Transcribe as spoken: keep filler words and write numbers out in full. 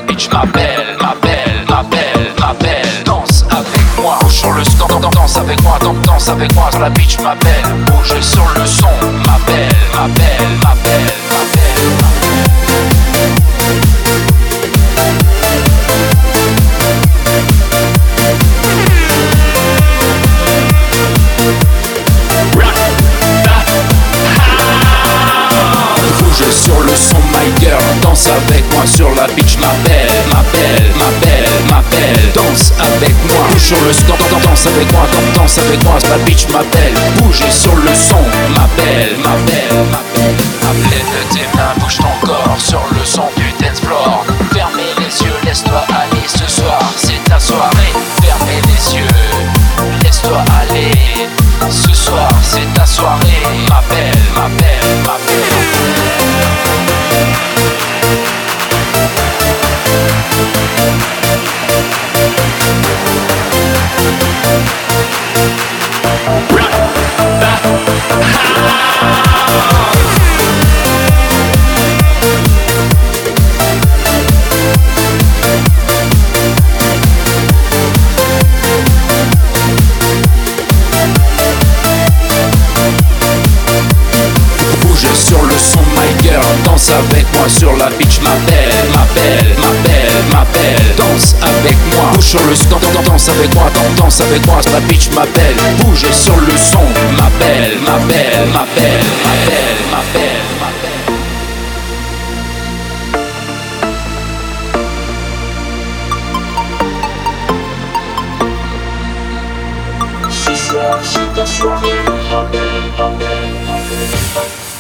bitch m'appelle, m'appelle, m'appelle, m'appelle. Danse avec moi, bouge sur le son, danse avec moi, danse avec moi. La bitch m'appelle, bouge sur le son, m'appelle, m'appelle, m'appelle, m'appelle, m'appelle. Bouge sur le son, my girl, danse avec moi sur la bitch m'appelle, m'appelle, m'appelle, m'appelle. Danse avec moi, bouge sur le son, danse avec moi, danse avec moi, la bitch m'appelle. Bouge sur le son, m'appelle, m'appelle, m'appelle. Appelez de tes mains, bouge ton corps sur le son du dance floor. Fermez les yeux, laisse-toi aller ce soir, c'est ta soirée. Fermez les yeux, laisse-toi aller. Ce soir, c'est ta soirée. M'appelle, m'appelle, m'appelle. Bouge sur le son, my girl, danse avec moi sur la bitch m'appelle, m'appelle, m'appelle, m'appelle. Danse avec moi, bouge sur le son, danse avec moi, danse avec moi, la bitch m'appelle. Bouge sur le son, m'appelle, m'appelle, m'appelle, m'appelle, m'appelle, m'appelle. Ce soir c'est ta soirée, m'appelle, m'appelle, m'appelle.